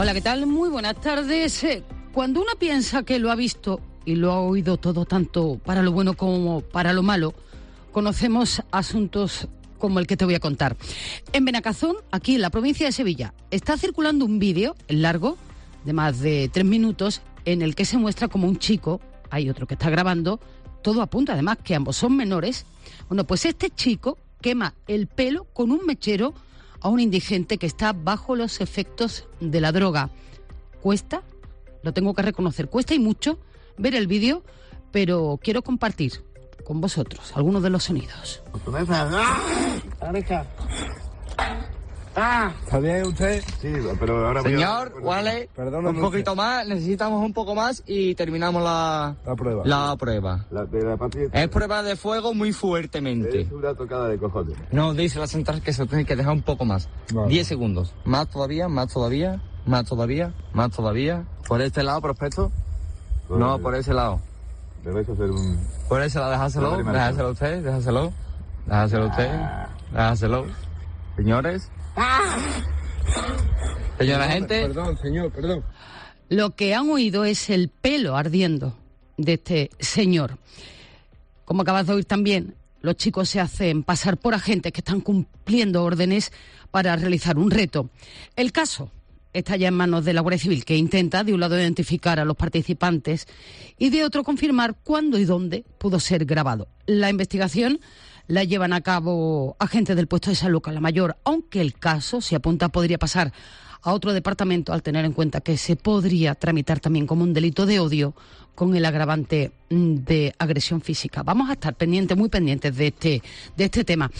Hola, ¿qué tal? Muy buenas tardes. Cuando uno piensa que lo ha visto y lo ha oído todo, tanto para lo bueno como para lo malo, conocemos asuntos como el que te voy a contar. En Benacazón, aquí en la provincia de Sevilla, está circulando un vídeo largo, de más de 3 minutos, en el que se muestra como un chico, hay otro que está grabando, todo apunta además que ambos son menores. Bueno, pues este chico quema el pelo con un mechero a un indigente que está bajo los efectos de la droga. Cuesta, lo tengo que reconocer, cuesta y mucho ver el vídeo, pero quiero compartir con vosotros algunos de los sonidos. ¿Está bien usted? Sí, pero ahora Señor, vale, Perdóname un poquito usted. más, necesitamos un poco más y terminamos la prueba. La prueba. de la patria Es prueba de fuego muy fuertemente. es una tocada de cojones. No, dice la central que se lo tiene que dejar un poco más. Vale. 10 segundos. Más todavía, más todavía, más todavía, más todavía. ¿Por este lado, prospecto? No, por ese lado. Me vais a hacer un... Por ese lado, déjaselo, Vale, déjaselo usted, déjaselo. Déjaselo usted, déjaselo. Señores. Señora gente. Perdón, señor, perdón. Lo que han oído es el pelo ardiendo de este señor. Como acabas de oír también, los chicos se hacen pasar por agentes que están cumpliendo órdenes para realizar un reto. El caso está ya en manos de la Guardia Civil, que intenta, de un lado, identificar a los participantes y de otro, confirmar cuándo y dónde pudo ser grabado. La investigación la llevan a cabo agentes del puesto de salud La Mayor, aunque el caso, se apunta, podría pasar a otro departamento, al tener en cuenta que se podría tramitar también como un delito de odio con el agravante de agresión física. Vamos a estar pendientes, muy pendientes de este tema.